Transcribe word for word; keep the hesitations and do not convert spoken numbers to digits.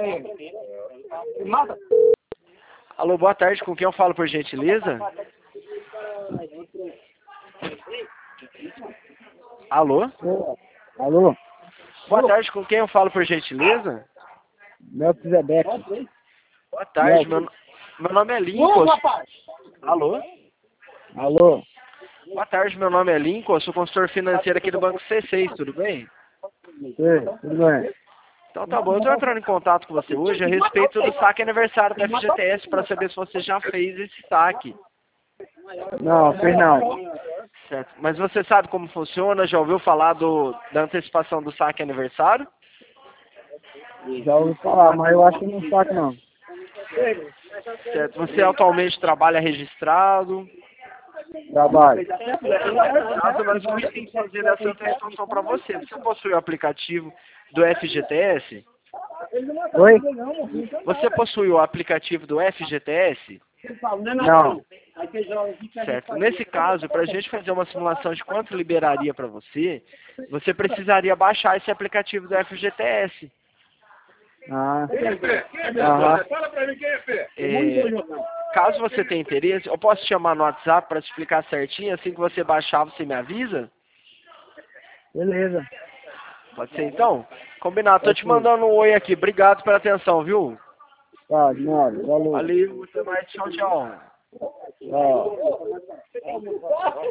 Alô, boa tarde, com quem eu falo por gentileza? Alô? Alô? Boa tarde, com quem eu falo por gentileza? Melquisedeque. Boa tarde, meu, meu nome é Lincoln. Alô? Alô? Boa tarde, meu nome é Lincoln, eu sou consultor financeiro aqui do Banco C seis, tudo bem? Sei, tudo bem. Então tá bom, eu tô entrando em contato com você hoje a respeito do saque aniversário da F G T S para saber se você já fez esse saque. Não, fez não. Certo. Mas você sabe como funciona? Já ouviu falar do, da antecipação do saque aniversário? Já ouvi falar, mas eu acho que não saco não. Certo. Você atualmente trabalha registrado? Trabalho. Nossa, mas o que tem que fazer essa antecipação para você? Você possui o aplicativo do F G T S? Oi? Você possui o aplicativo do F G T S? Não. Certo. Nesse caso, para a gente fazer uma simulação de quanto liberaria para você, você precisaria baixar esse aplicativo do F G T S. Ah. Aham. É, caso você tenha interesse, eu posso te chamar no WhatsApp para te explicar certinho, assim que você baixar, você me avisa? Beleza. Pode ser então? Combinado, tô te Pode ser. mandando um oi aqui. Obrigado pela atenção, viu? Tá, de nada. Valeu. Valeu, até mais, tchau, tchau. Tchau.